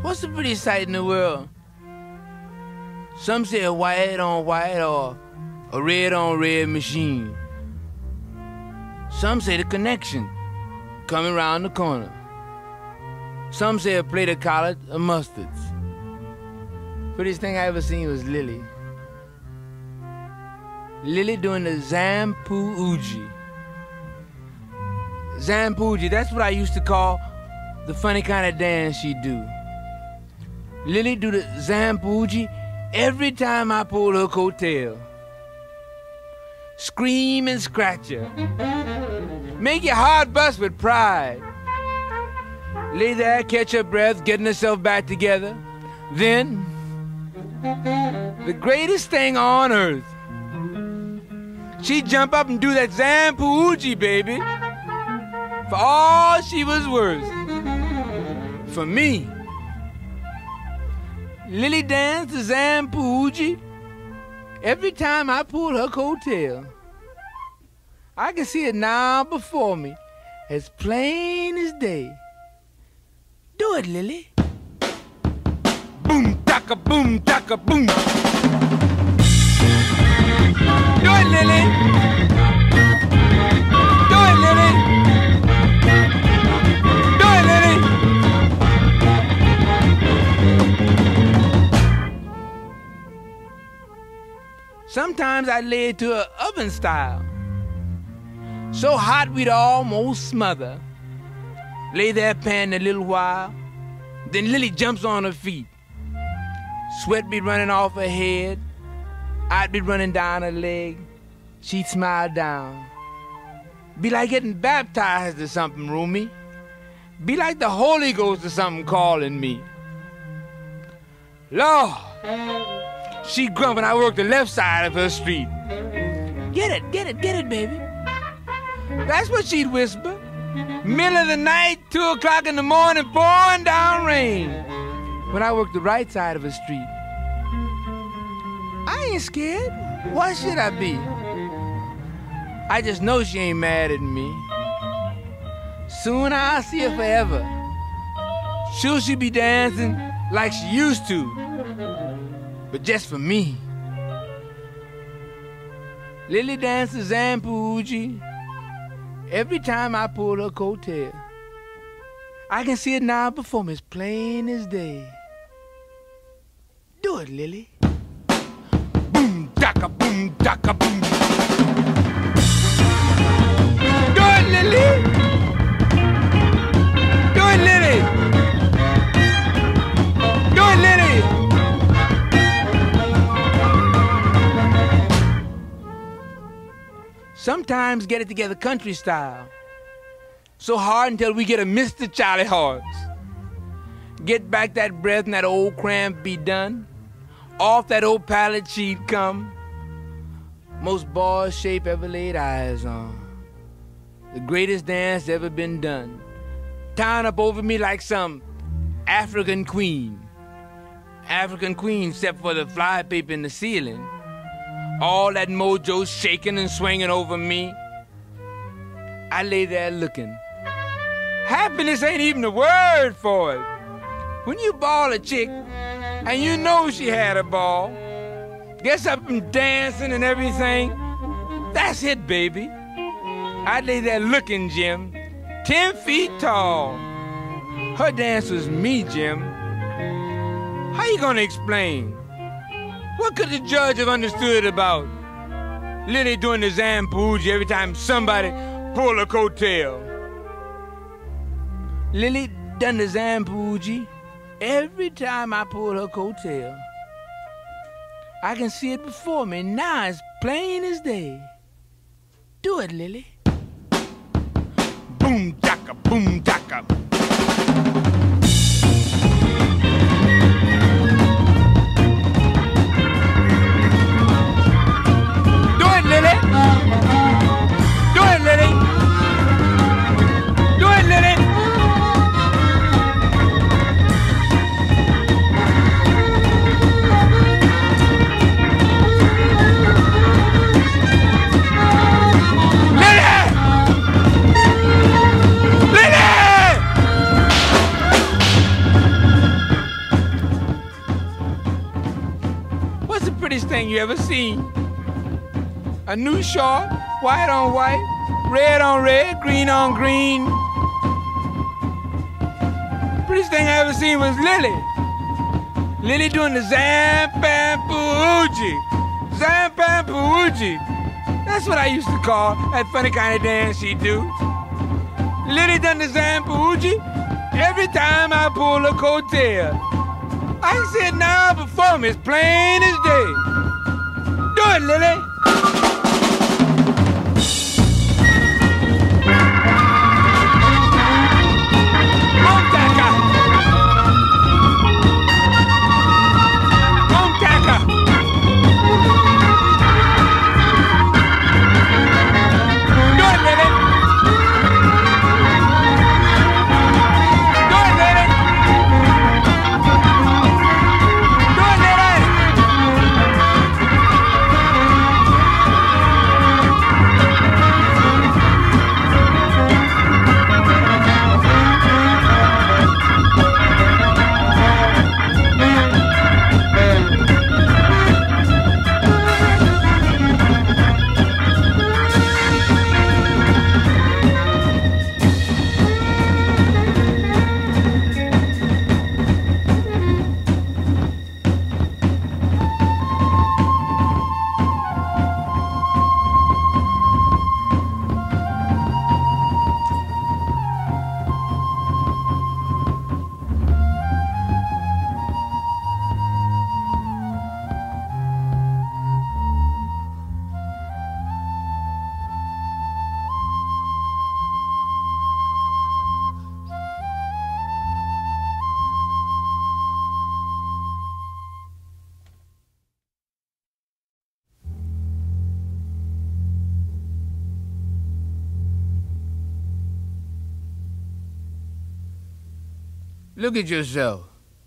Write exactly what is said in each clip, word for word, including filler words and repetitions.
What's the prettiest sight in the world? Some say a white on white or a red on red machine. Some say the connection coming around the corner. Some say a plate of collards or mustards. Prettiest thing I ever seen was Lily. Lily doing the Zampoogie. Zampoogie, that's what I used to call the funny kind of dance she do. Lily do the Zampoogie every time I pull her coattail. Scream and scratch her. Make your heart bust with pride. Lay there, catch her breath, getting herself back together. Then, the greatest thing on earth, she'd jump up and do that Zampoogie, baby. For all she was worth. For me. Lily danced the Zampoogie every time I pulled her coattail. I can see it now before me, as plain as day. Do it, Lily. Boom, taka, boom, taka, boom. Do it, Lily. Do it, Lily. Do it, Lily. Sometimes I lay it to her oven style. So hot we'd almost smother. Lay there panting a little while. Then Lily jumps on her feet. Sweat be running off her head. I'd be running down her leg. She'd smile down. Be like getting baptized or something, Rumi. Be like the Holy Ghost or something calling me. Lord, she'd grump when I worked the left side of her street. Get it, get it, get it, baby. That's what she'd whisper. Middle of the night, two o'clock in the morning, pouring down rain. When I worked the right side of her street. I ain't scared. Why should I be? I just know she ain't mad at me. Soon I'll see her forever. Sure she be dancing like she used to. But just for me. Lily dances Zampoogie every time I pull her coattail. I can see it now before me as plain as day. Do it, Lily. Boom, daka, boom, daka, boom. Do it, Lily. Do it, Lily. Do it, Lily. Sometimes get it together country style. So hard until we get a Mister Charlie horse. Get back that breath and that old cramp be done. Off that old pallet she'd come. Most boys shape ever laid eyes on. The greatest dance ever been done. Tying up over me like some African queen. African queen except for the flypaper in the ceiling. All that mojo shaking and swinging over me. I lay there looking. Happiness ain't even a word for it. When you ball a chick and you know she had a ball, gets up and dancing and everything, that's it, baby. I lay there looking, Jim, ten feet tall. Her dance was me, Jim. How you gonna explain? What could the judge have understood about Lily doing the Zampoogie every time somebody pulled a coattail? Lily done the Zampoogie every time I pull her coattail. I can see it before me now as plain as day. Do it, Lily. Boom, daka, boom, daka. Lily. Do it, Lily. Do it, Lily. Lily! Lily! prettiest thing you ever seen. A new short, white on white, red on red, green on green. Prettiest thing I ever seen was Lily. Lily doing the Zampampoogie. Zampampoogie. That's what I used to call that funny kind of dance she do. Lily done the Zampoogie every time I pull a coattail. I can see it now before me, as plain as day. Do it, Lily. Look at yourself.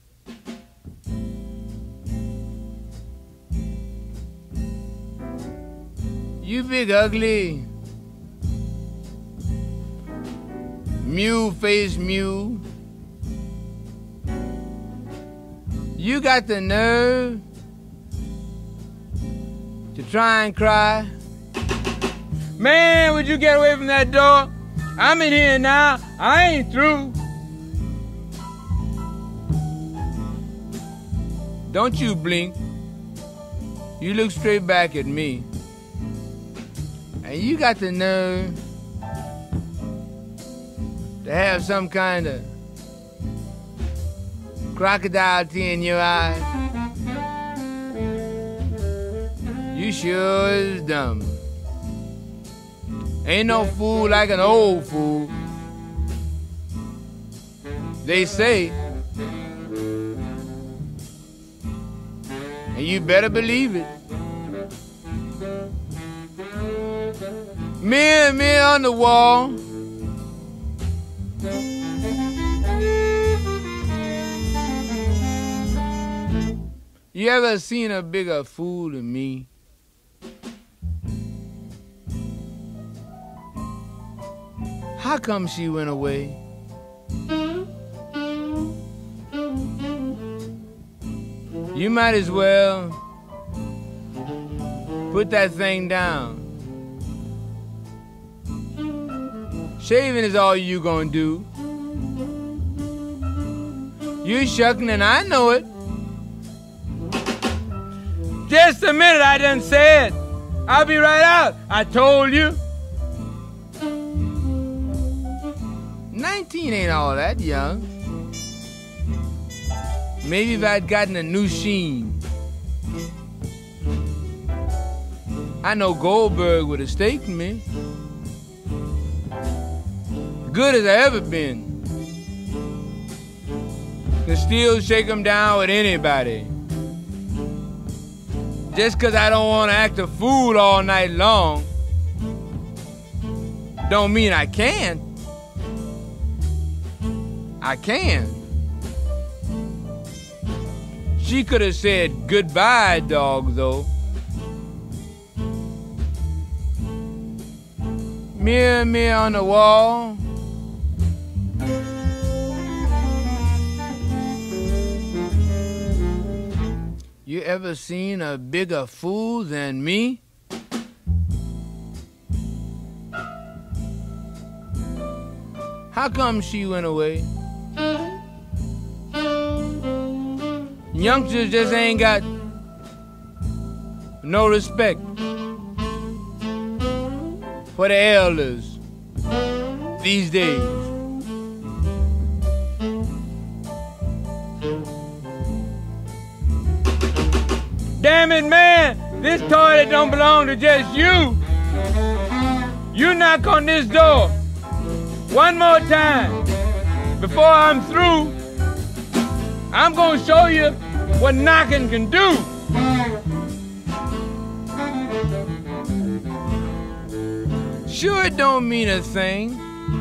You big ugly mule-faced mule. You got the nerve to try and cry. Man, would you get away from that door? I'm in here now. I ain't through. Don't you blink. You look straight back at me. And you got the nerve to have some kind of crocodile tear in your eye. You sure is dumb. Ain't no fool like an old fool. They say. And you better believe it. Mirror, mirror on the wall. You ever seen a bigger fool than me? How come she went away? You might as well put that thing down. Shaving is all you gonna do. You shucking and I know it. Just a minute, I done said. I'll be right out. I told you. Nineteen ain't all that young. Maybe if I'd gotten a new sheen. I know Goldberg would have staked me. Good as I ever been. Can still shake him down with anybody. Just cause I don't want to act a fool all night long don't mean I can't. I can. She could have said goodbye, dog, though. Mirror, mirror on the wall. You ever seen a bigger fool than me? How come she went away? Youngsters just ain't got no respect for the elders these days. Damn it, man! This toilet don't belong to just you. You knock on this door one more time before I'm through. I'm gonna show you what knocking can do. Sure, it don't mean a thing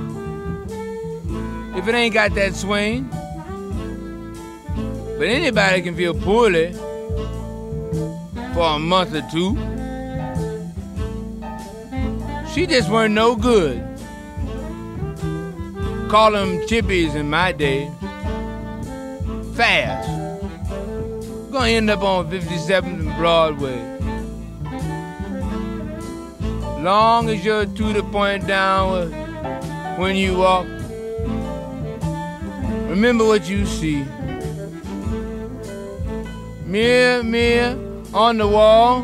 if it ain't got that swing. But anybody can feel poorly for a month or two. She just weren't no good. Call them chippies in my day. Fast. Gonna end up on fifty-seventh and Broadway. Long as you're to the point down when you walk, remember what you see. Mirror, mirror on the wall.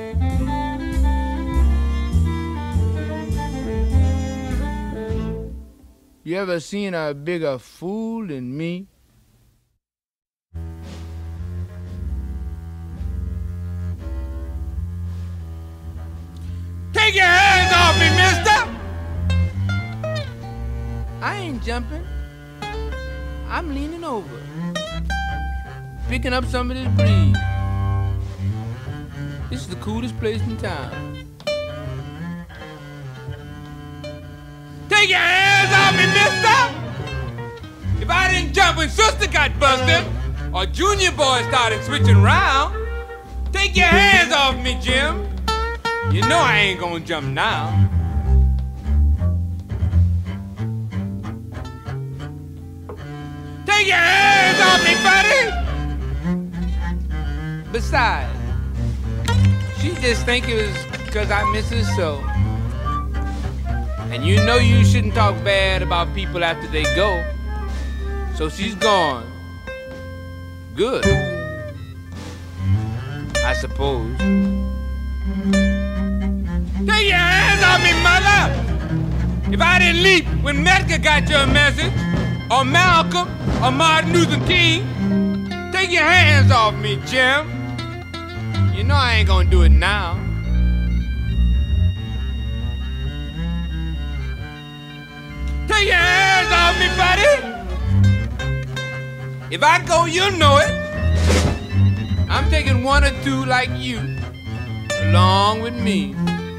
You ever seen a bigger fool than me? Take your hands off me, mister! I ain't jumping. I'm leaning over, picking up some of this breeze. This is the coolest place in town. Take your hands off me, mister! If I didn't jump when sister got busted, or junior boy started switching round, take your hands off me, Jim. You know I ain't gonna jump now. Take your hands off me, buddy! Besides, she just think it was because I miss her so. And you know you shouldn't talk bad about people after they go. So she's gone. Good, I suppose. Take your hands off me, mother! If I didn't leap when Medgar got your message, or Malcolm, or Martin Luther King, take your hands off me, Jim. You know I ain't gonna do it now. Take your hands off me, buddy! If I go, you'll know it. I'm taking one or two like you, along with me.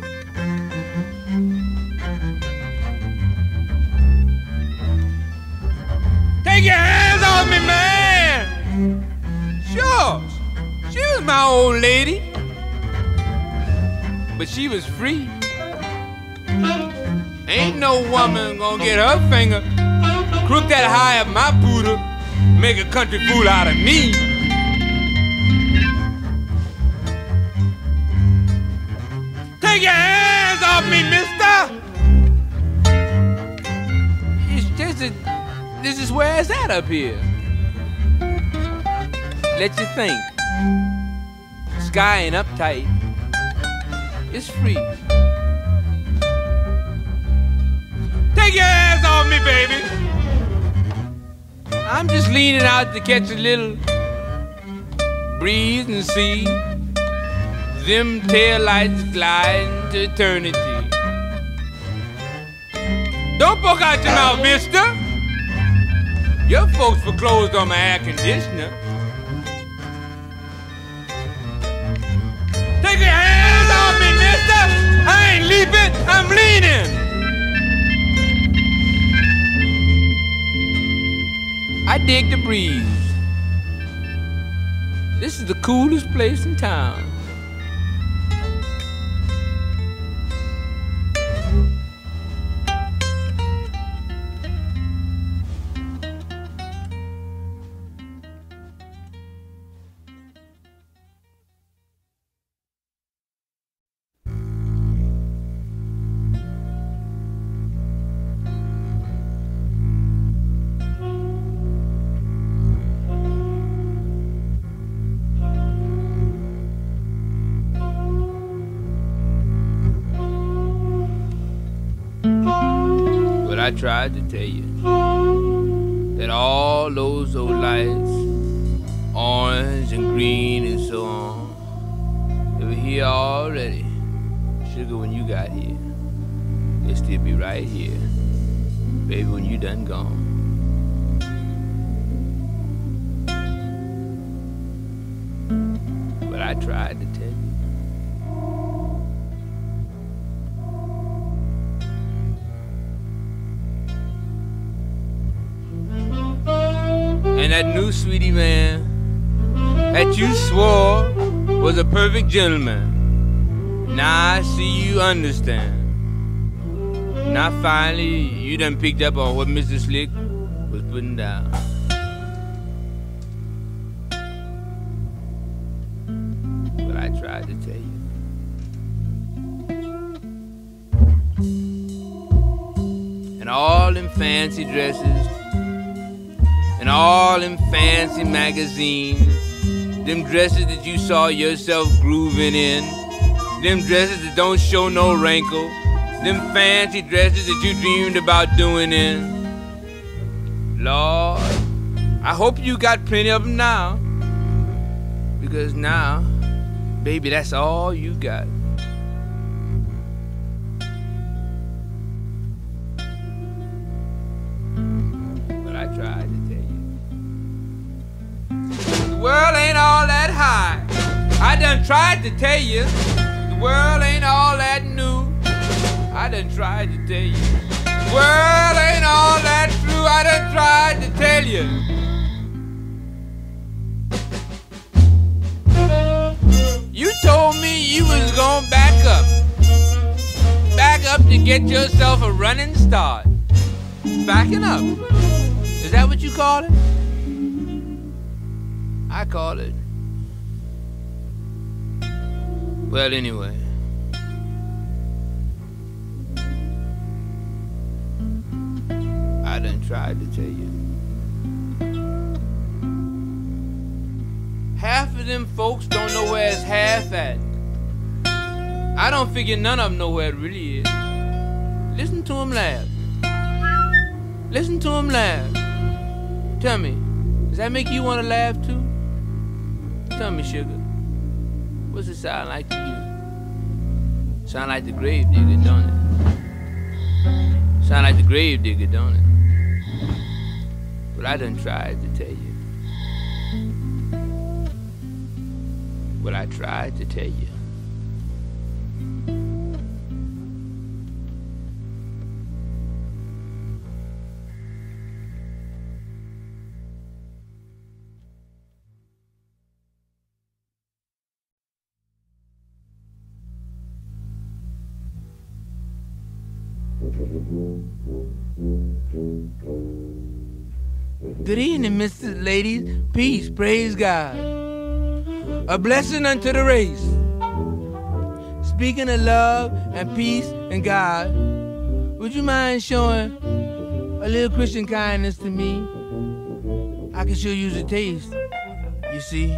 Take your hands off me, man! Sure, she was my old lady, but she was free. Ain't no woman gonna get her finger crook that high up my poodle, make a country fool out of me. Take your hands off me, mister! It's just a, this is where it's at up here. Let you think. Sky ain't uptight. It's free. Take your hands off me, baby. I'm just leaning out to catch a little breeze and see them taillights glide into eternity. Don't poke out your mouth, mister. Your folks foreclosed on my air conditioner. Take your hands off me, mister. I ain't leaping, I'm leaning. I dig the breeze. This is the coolest place in town. I tried to tell you that all those old lights, orange and green and so on, they were here already. Sugar, when you got here, they still be right here. Baby, when you done gone. But I tried to tell you. And that new sweetie man that you swore was a perfect gentleman, now I see you understand. Now finally you done picked up on what Mister Slick was putting down. But I tried to tell you. And all them fancy dresses and all them fancy magazines, them dresses that you saw yourself grooving in, them dresses that don't show no wrinkle, them fancy dresses that you dreamed about doing in. Lord, I hope you got plenty of them now, because now, baby, that's all you got. But I tried to tell you. The world ain't all that high. I done tried to tell you. The world ain't all that new. I done tried to tell you. The world ain't all that true. I done tried to tell you. You told me you was gonna back up. Back up to get yourself a running start. Backing up. Is that what you call it? I call it. Well, anyway. I done tried to tell you. Half of them folks don't know where it's half at. I don't figure none of them know where it really is. Listen to them laugh. Listen to them laugh. Tell me, does that make you want to laugh too? Tell me, sugar, what's it sound like to you? Sound like the grave digger, don't it? Sound like the grave digger, don't it? But I done tried to tell you. Well, I tried to tell you. Good evening, Mister Ladies. Peace, praise God. A blessing unto the race. Speaking of love and peace and God, would you mind showing a little Christian kindness to me? I can sure use a taste, you see.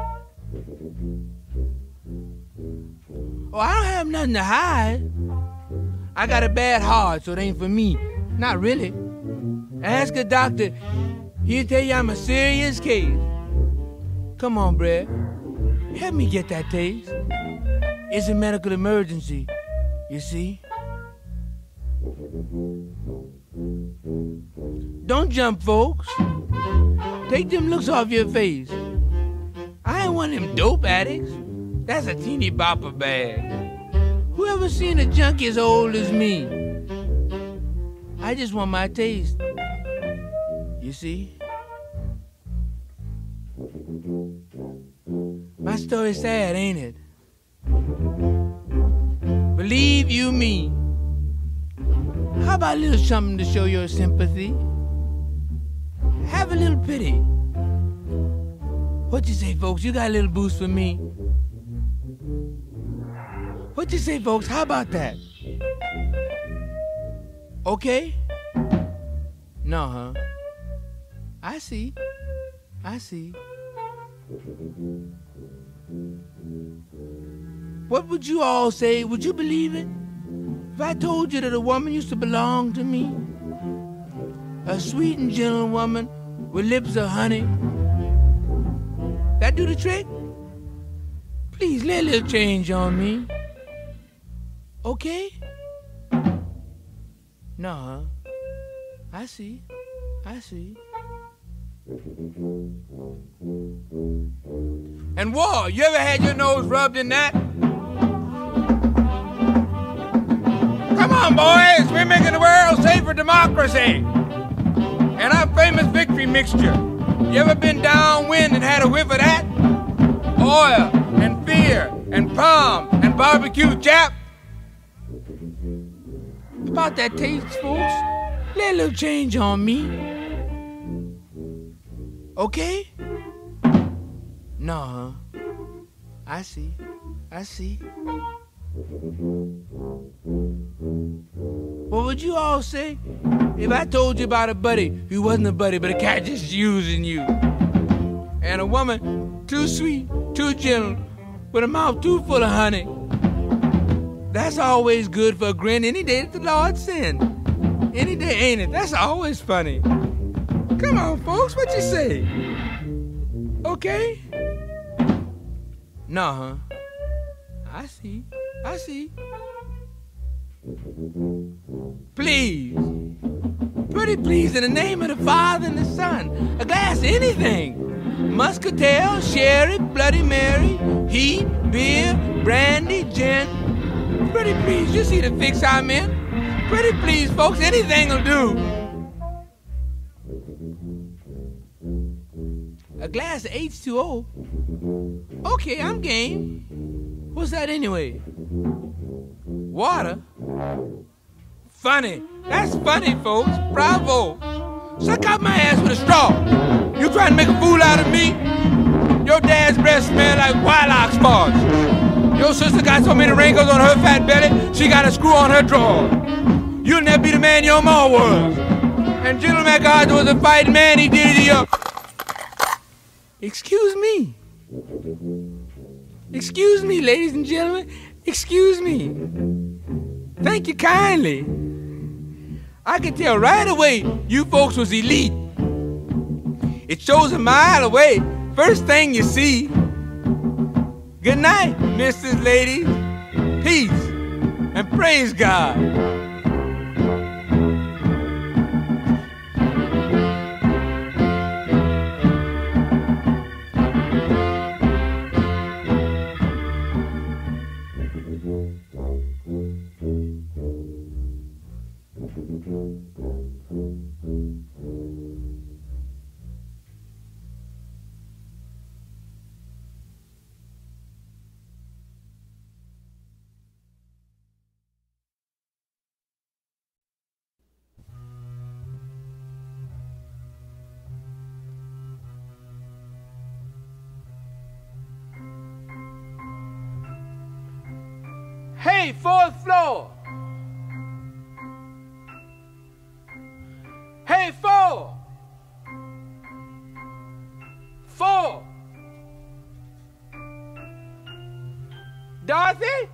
Oh, I don't have nothing to hide. I got a bad heart, so it ain't for me. Not really. Ask a doctor. He'll tell you I'm a serious case. Come on, Brad. Help me get that taste. It's a medical emergency, you see. Don't jump, folks. Take them looks off your face. I ain't one of them dope addicts. That's a teeny bopper bag. Who ever seen a junkie as old as me? I just want my taste. You see? My story's sad, ain't it? Believe you me. How about a little something to show your sympathy? Have a little pity. What you say, folks? You got a little boost for me? What you say, folks? How about that? Okay? No, huh? I see. I see. What would you all say? Would you believe it? If I told you that a woman used to belong to me, A sweet and gentle woman with lips of honey. That do the trick? Please lay a little change on me. Okay? No, huh? I see. I see. And war, you ever had your nose rubbed in that? Come on, boys, we're making the world safe for democracy. And our famous victory mixture. You ever been downwind and had a whiff of that? Oil and beer and palm and barbecue chap. About that taste, folks, lay a little change on me. Okay? No, huh? I see. I see. What would you all say if I told you about a buddy who wasn't a buddy, but a cat just using you? And a woman too sweet, too gentle, with a mouth too full of honey. That's always good for a grin any day that the Lord send. Any day, ain't it? That's always funny. Come on, folks, what you say? Okay? No, huh? I see. I see. Please. Pretty please, in the name of the Father and the Son. A glass of anything. Muscatel, sherry, Bloody Mary, heat, beer, brandy, gin. Pretty please, you see the fix I'm in? Pretty please, folks, anything'll do. A glass of H two O? Okay, I'm game. What's that anyway? Water? Funny. That's funny, folks. Bravo. Suck out my ass with a straw. You trying to make a fool out of me? Your dad's breath smell like wild ox farts. Your sister got so many wrinkles on her fat belly, she got a screw on her drawer. You'll never be the man your ma was. And General MacArthur was a fighting man, he did it to you. Excuse me. Excuse me, ladies and gentlemen. Excuse me. Thank you kindly. I can tell right away you folks was elite. It shows a mile away. First thing you see. Good night, misters, ladies. Peace and praise God. Hey, fourth floor. Hey, four. Four. Dorothy?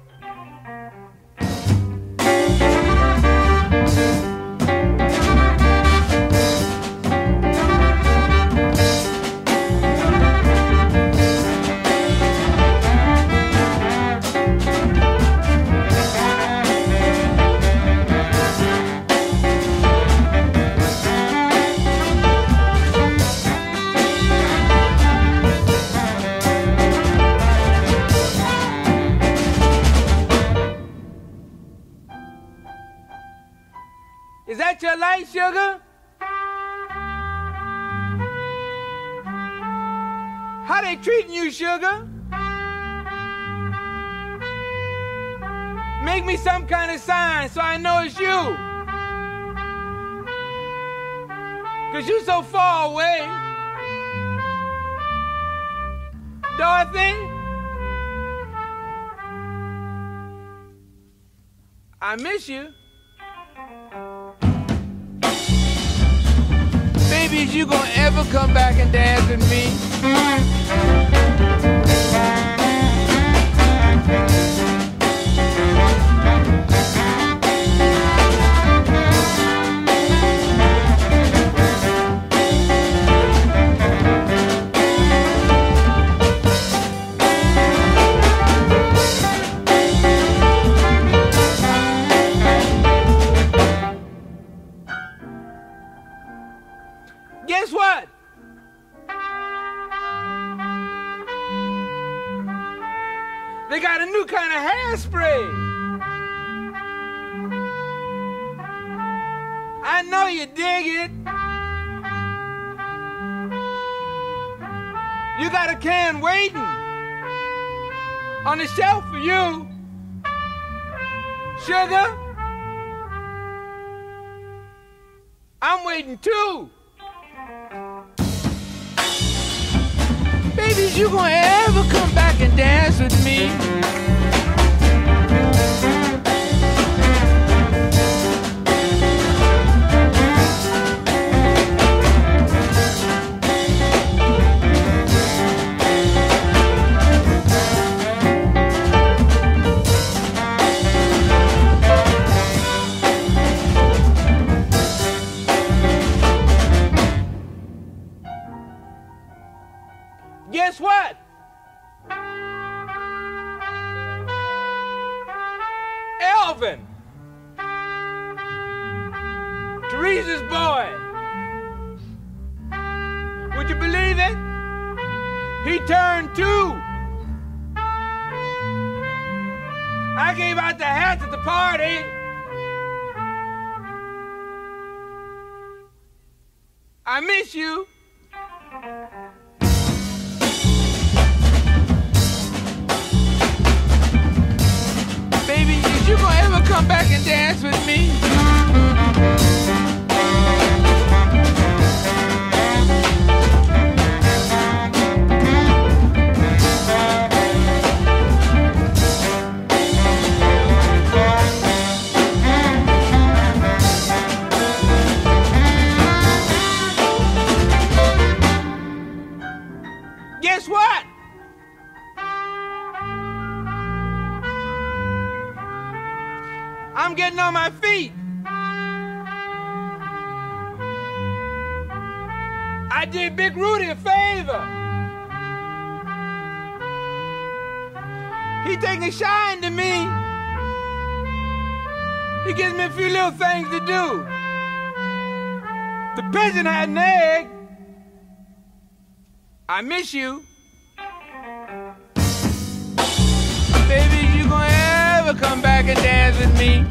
Is that your light, sugar? How they treating you, sugar? Make me some kind of sign so I know it's you. Cause you so far away. Dorothy? I miss you. Baby, is you gonna ever come back and dance with me? They got a new kind of hairspray. I know you dig it. You got a can waiting on the shelf for you. Sugar, I'm waiting too. Baby, is you gonna ever come back and dance with me? Guess what? Elvin, Teresa's boy. Would you believe it? He turned two. I gave out the hats at the party. I miss you. Baby, is you gonna ever come back and dance with me? Guess what? I'm getting on my feet. I did Big Rudy a favor. He taking a shine to me. He gives me a few little things to do. The pigeon had an egg. I miss you. Baby, you gonna ever come back and dance with me?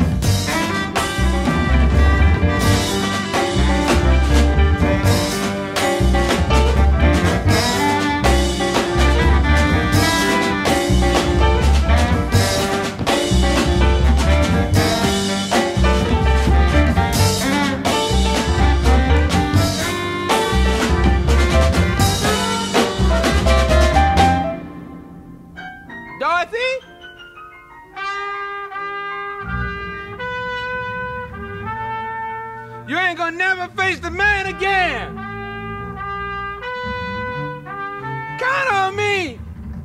Dorothy? You ain't gonna never face the man again. Count on me.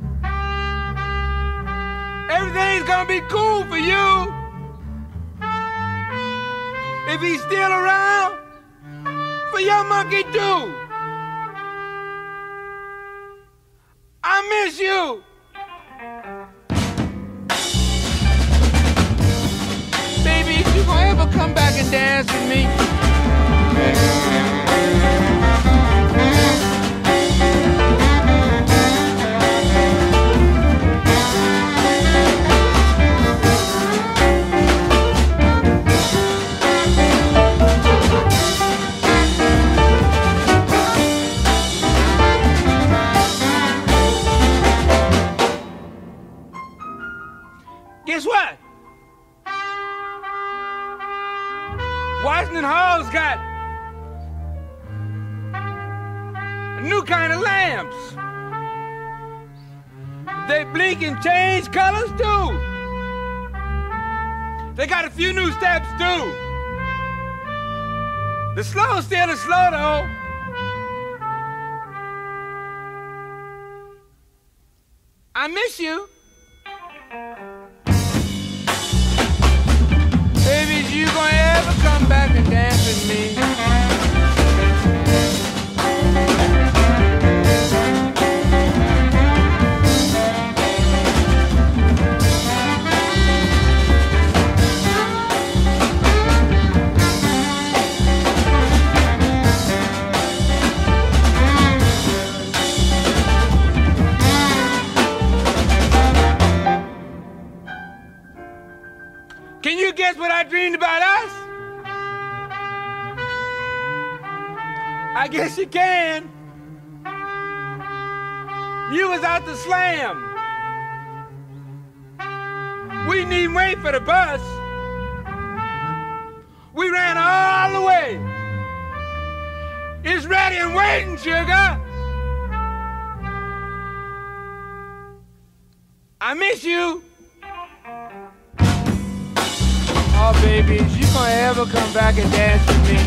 Everything's gonna be cool for you. If he's still around, for your monkey too. I miss you. Baby, if you gonna ever come back and dance with me? Guess what? Washington Hall's got a new kind of lamps. They blink and change colors too. They got a few new steps too. The slow still is slow though. I miss you. Baby, is you gonna ever come back and dance with me? guess what I dreamed about us? I guess you can. You was out to slam. We needn't wait for the bus. We ran all the way. It's ready and waiting, sugar. I miss you. Oh, baby, is you gonna ever come back and dance with me?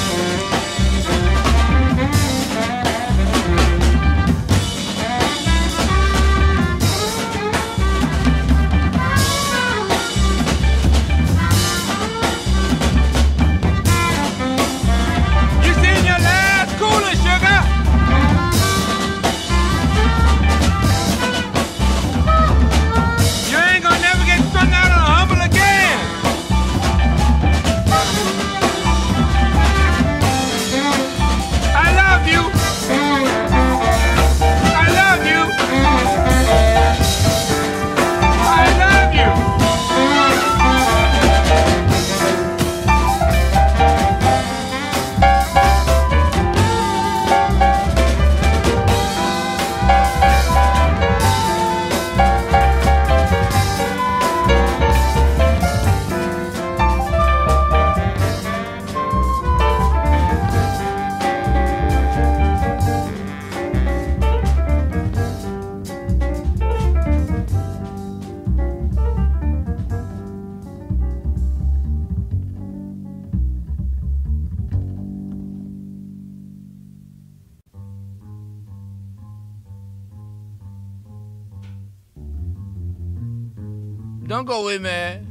Don't go away, man.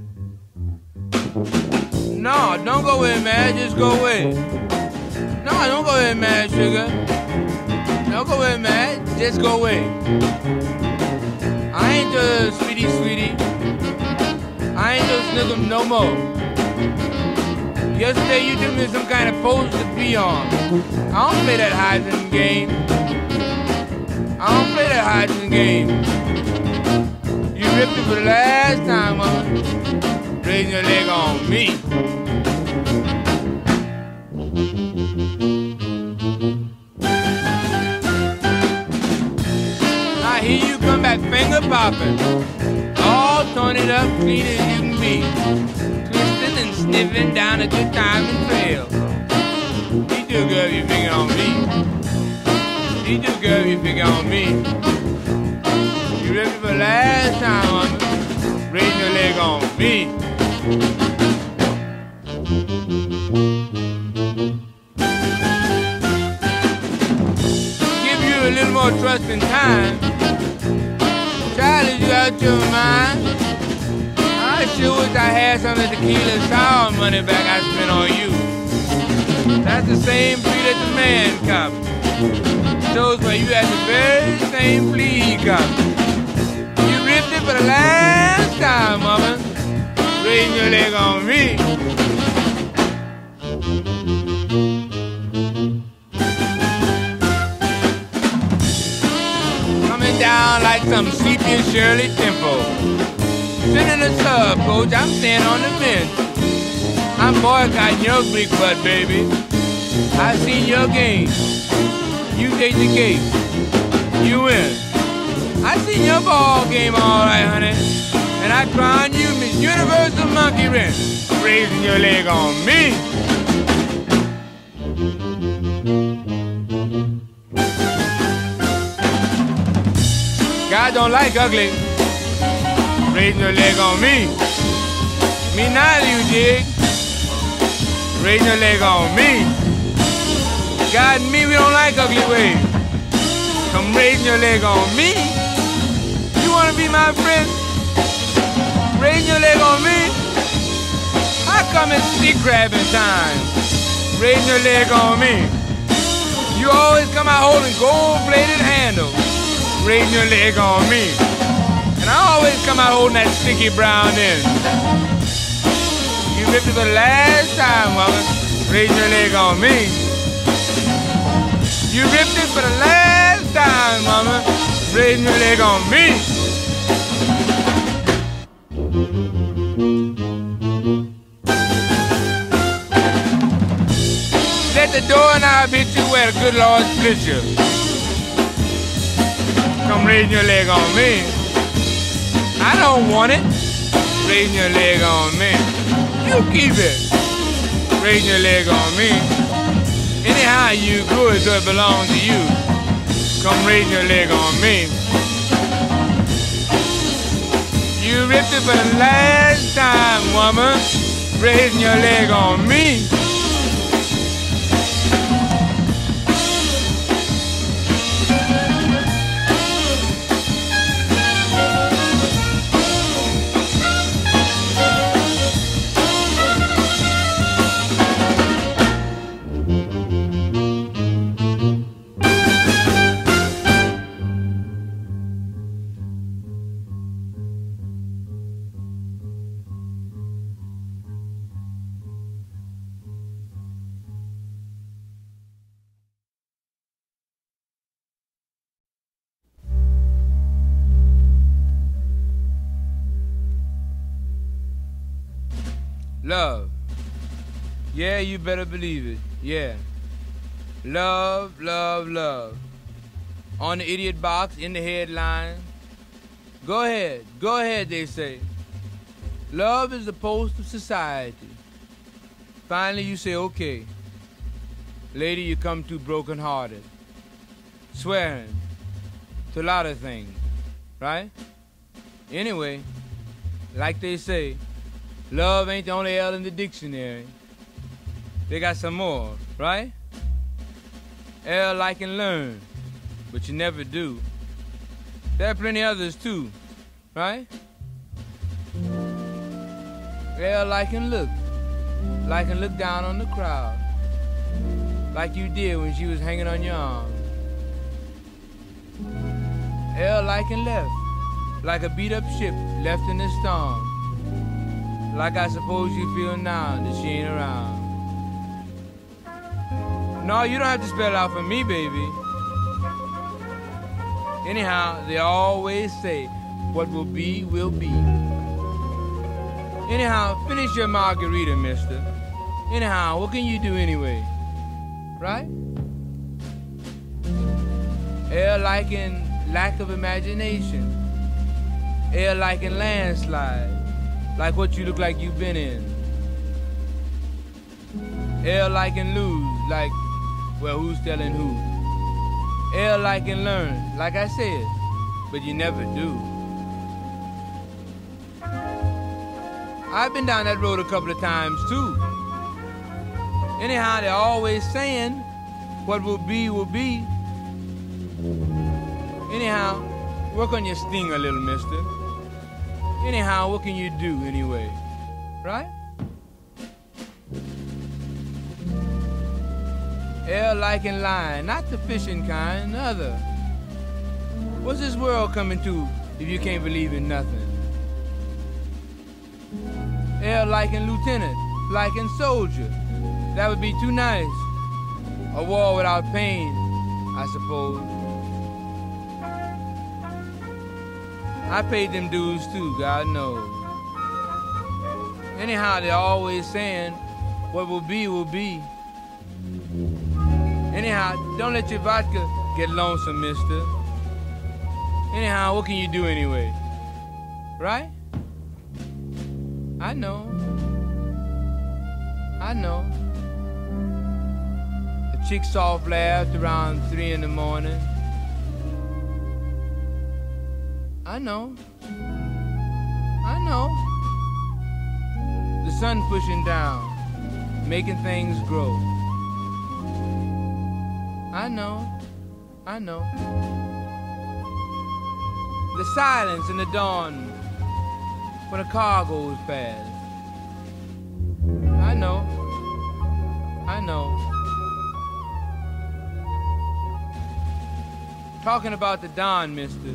No, don't go away, man. Just go away. No, don't go away, man, sugar. Don't go away, man. Just go away. I ain't the sweetie, sweetie. I ain't the snuggle no more. Yesterday you took me some kind of pose to be on. I don't play that hiding game. I don't play that hiding game. You ripped it for the last time, mama. Raising your leg on me. I hear you come back finger popping, all torn it up, clean as you can be, twisting and sniffing down a good time and trail. You do good, you finger on me. You do good, you finger on me. You ripped it for the last time, mama. Raising your leg on me. Give you a little more trust in time. Child, is you out your mind? I sure wish I had some of the tequila and sour money back I spent on you. That's the same plea that the man copped. Shows where you had the very same plea he copped. You ripped it for the last time, mama. Raising your leg on me. Coming down like some sepia Shirley Temple. Sitting in the sub, coach, I'm staying on the bench. I'm boycotting your big butt, baby. I seen your game. You take the cake. You win. I seen your ball game all right, honey. And I crown you Miss Universal Monkey Wrench. Raising your leg on me. God don't like ugly. Raising your leg on me. Me neither, you dig. Raising your leg on me. God and me, we don't like ugly ways. Come raising your leg on me. You wanna be my friend? Raising your leg on me. I come in stick grabbing time. Raising your leg on me. You always come out holding gold-bladed handles. Raising your leg on me. And I always come out holding that sticky brown end. You ripped it for the last time, mama. Raising your leg on me. You ripped it for the last time, mama. Raising your leg on me. good Lord split you. Come raising your leg on me. I don't want it. Raising your leg on me. You keep it. Raising your leg on me. Anyhow you good, so it belongs to you. Come raising your leg on me. You ripped it for the last time, woman. Raising your leg on me. Love. Yeah, you better believe it. Yeah. Love, love, love. On the idiot box, in the headline. Go ahead, go ahead, they say. Love is the pulse of society. Finally, you say, okay. Lady, you come too broken-hearted. Swearing to a lot of things, right? Anyway, like they say, love ain't the only L in the dictionary. They got some more, right? L like and learn, but you never do. There are plenty others too, right? L like and look, like and look down on the crowd, like you did when she was hanging on your arm. L like and left, like a beat up ship left in the storm. Like I suppose you feel now that she ain't around. No, you don't have to spell it out for me, baby. Anyhow, they always say, what will be, will be. Anyhow, finish your margarita, mister. Anyhow, what can you do anyway? Right? Air like in lack of imagination. Air like in landslide. Like what you look like you've been in. L like and lose, like, well, who's telling who? L like and learn, like I said, but you never do. I've been down that road a couple of times too. Anyhow, they're always saying, what will be, will be. Anyhow, work on your sting a little, mister. Anyhow, what can you do anyway? Right? L like and line, not the fishing kind, other. What's this world coming to if you can't believe in nothing? L like and lieutenant, like and soldier. That would be too nice. A war without pain, I suppose. I paid them dues too, God knows. Anyhow, they're always saying, what will be, will be. Anyhow, don't let your vodka get lonesome, mister. Anyhow, what can you do anyway? Right? I know. I know. A chick soft laughed around three in the morning. I know. I know. The sun pushing down, making things grow. I know. I know. The silence in the dawn when a car goes past. I know. I know. Talking about the dawn, mister.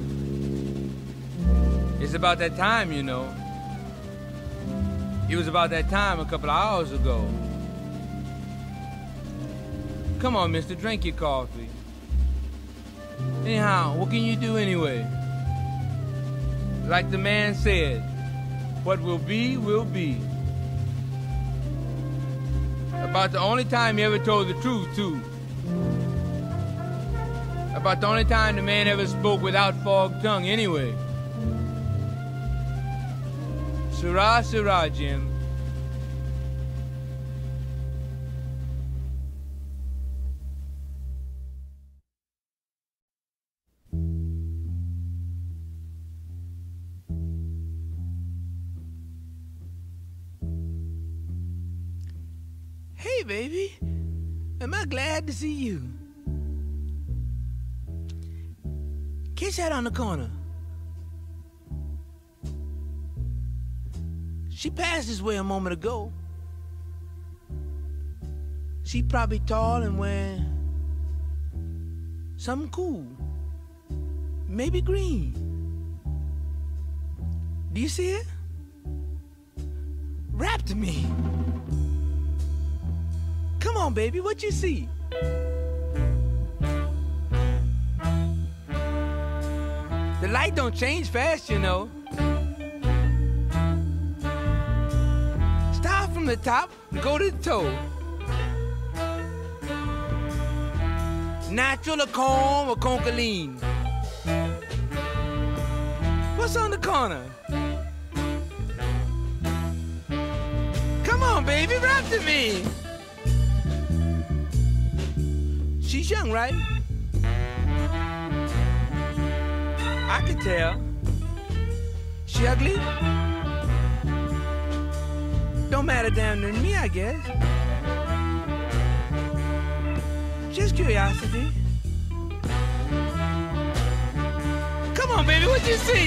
It's about that time, you know. It was about that time a couple of hours ago. Come on, mister, drink your coffee. Anyhow, what can you do anyway? Like the man said, what will be, will be. About the only time he ever told the truth, too. About the only time the man ever spoke without forked tongue anyway. Sirrah, sirrah, Jim. Hey, baby. Am I glad to see you? Catch that on the corner. She passed this way a moment ago. She probably tall and wearing something cool. Maybe green. Do you see it? Rap to me. Come on, baby, what you see? The light don't change fast, you know. Start from the top and go to the toe. Natural or corn or concholine. What's on the corner? Come on, baby, rap to me. She's young, right? I can tell. She ugly? Don't matter damn to me, I guess. Just curiosity. Come on, baby, what you see?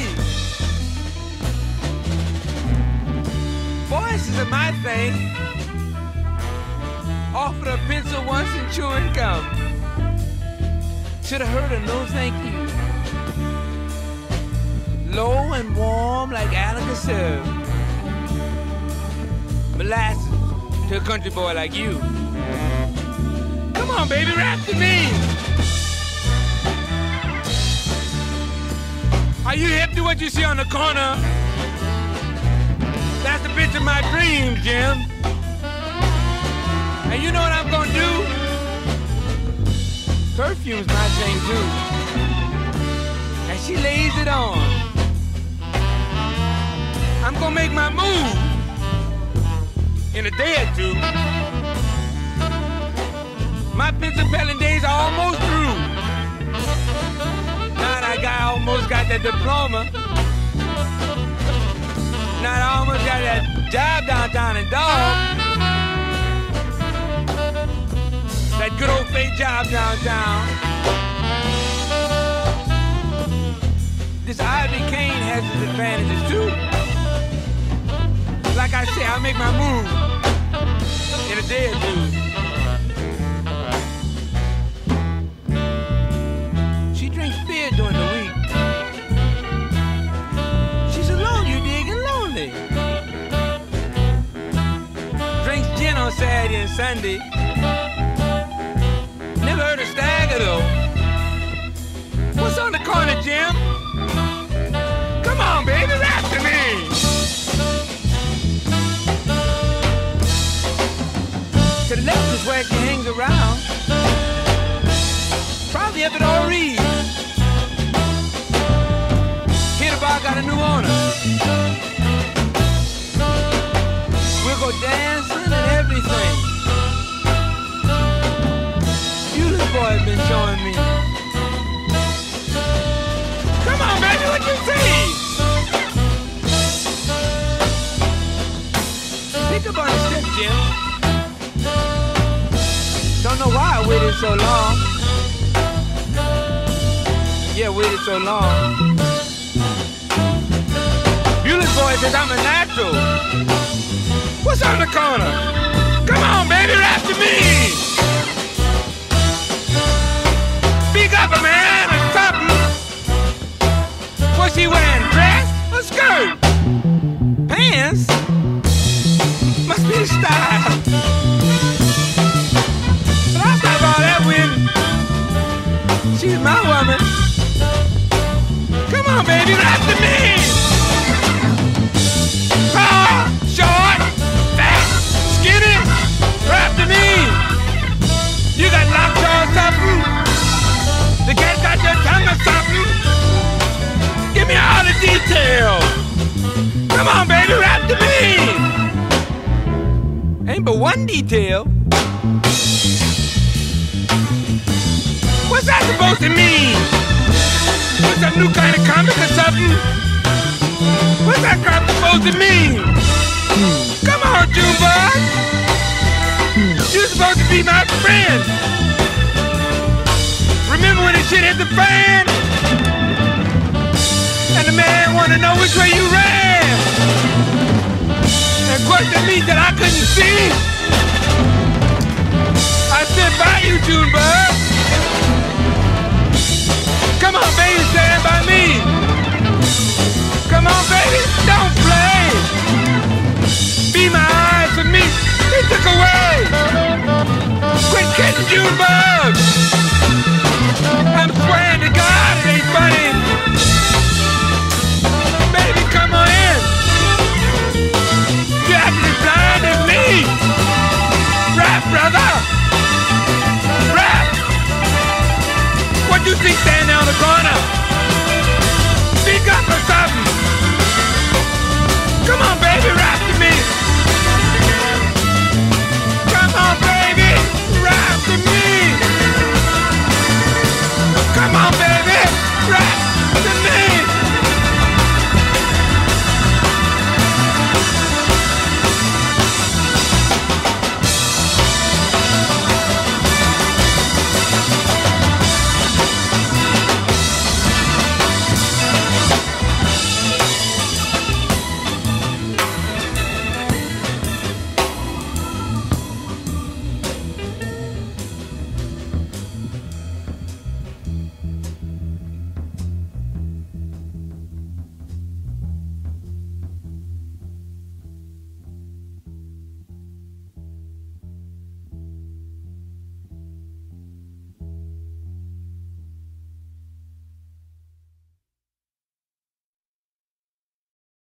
Voices are my thing. Offered a pencil once and chewing gum. Should have heard her, no thank you. Low and warm like Alka-Seltz. Molasses to a country boy like you. Come on, baby, rap to me. Are you hip to what you see on the corner? That's the bitch of my dreams, Jim. And you know what I'm gonna do? Perfume's my thing too. And she lays it on. I'm gonna make my move in a day or two. My pencil pelling days are almost through. Now that I got, almost got that diploma. Now I almost got that job downtown in Dog. That good old fake job downtown. This Ivy Kane has its advantages too. Like I say, I'll make my move in a day or two. She drinks beer during the week. She's alone, you dig, and lonely. Drinks gin on Saturday and Sunday. Never heard of stagger though. What's on the corner, Jim? Come on, baby, rap to me. To the left is where she hangs around. Probably up at Old Reed. Here the bar got a new owner. We'll go dancing and everything. Beautiful boy has been showing me. Come on, baby, what you see? Pick up on the step, Jim. Don't know why I waited so long. Yeah, waited so long. Beautiful boy says I'm a natural. What's on the corner? Come on, baby, rap to me. Speak up, man, or something. What's she wearing, dress or skirt? Pants? Must be the style. But I'll stop all that with. She's my woman. Come on, baby, rap to me. Tall, short, fat, skinny, rap to me. You got lockjaw or something? The cat remember one detail. What's that supposed to mean? What's some new kind of comic or something? What's that crap supposed to mean? Come on, Junebug. You're supposed to be my friend. Remember when the shit hit the fan? And the man wanted to know which way you ran. And questioned me that I couldn't see. I stood by you, Junebug. Come on, baby, stand by me. Come on, baby, don't